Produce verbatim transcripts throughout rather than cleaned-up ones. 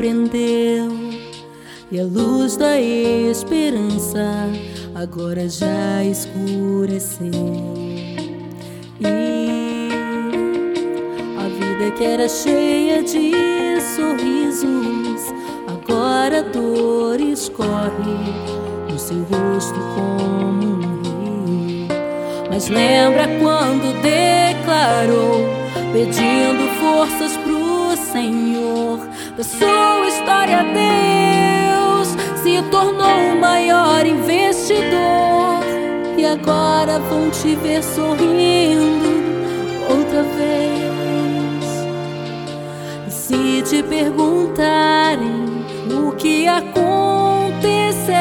prendeu, e a luz da esperança agora já escureceu. E a vida que era cheia de sorrisos, agora a dor escorre no seu rosto como um rio. Mas lembra quando declarou, pedindo forças pro Senhor, da sua história Deus se tornou o maior investidor. E agora vão te ver sorrindo outra vez. E se te perguntarem o que aconteceu,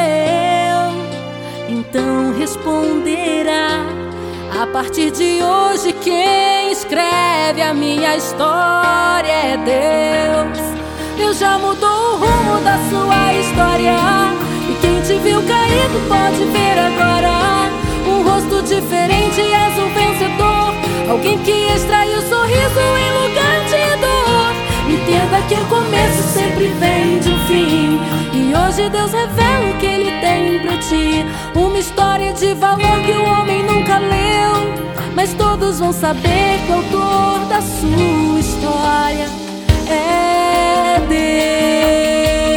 então responderá: a partir de hoje quem escreve a minha história é Deus. Deus já mudou o rumo da sua história, e quem te viu caído pode ver agora um rosto diferente. És um vencedor, alguém que extrai o sorriso em lugar de dor. Entenda que o começo sempre vem de um fim, e hoje Deus revela o que Ele tem pra ti. Uma história de valor que o homem nunca leu, mas todos vão saber que o autor da sua história é Deus.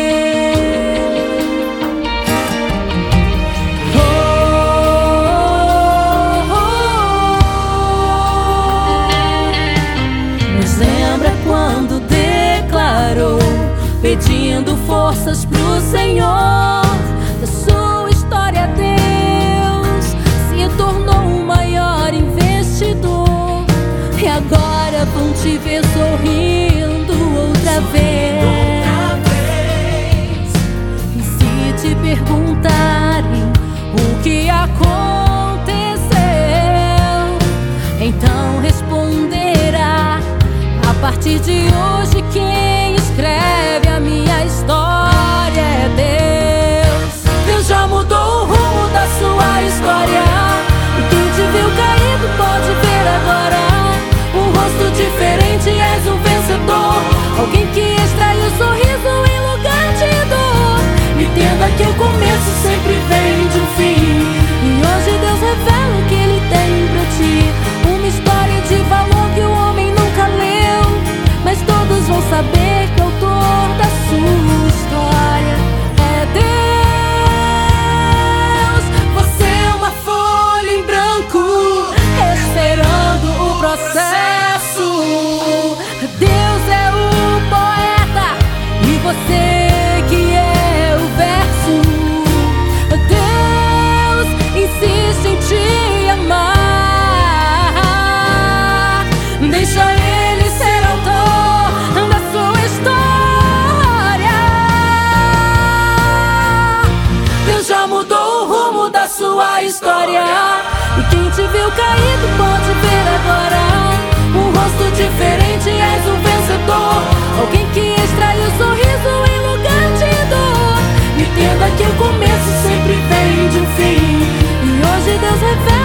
Oh, oh, oh. Mas lembra quando declarou, pedindo forças pro Senhor, da sua história Deus se tornou o maior investidor. E agora vão te ver sorrindo outra vez. E se te perguntarem o que aconteceu, então responderá: a partir de hoje quem escreve a minha história é Deus. Deus já mudou o rumo da sua história, e quem te viu caído pode ver agora um rosto diferente. És um vencedor, alguém que extrai o sorriso em lugar de dor. Entenda que o começo sempre vem de um fim, e hoje Deus revela o que Ele tem pra ti. Uma história de valor que o homem nunca leu, mas todos vão saber que o autor da sua história é Deus. Você é uma folha em branco, esperando o processo. Deus é o poeta e você que é o verso. Deus insiste em te amar, deixa Ele ser autor da sua história. Deus já mudou o rumo da sua história, e quem te viu caído pode ver agora um rosto diferente. És um vencedor, alguém que extrai o sorriso em lugar de dor. Entenda que o começo sempre vem de um fim, e hoje Deus revela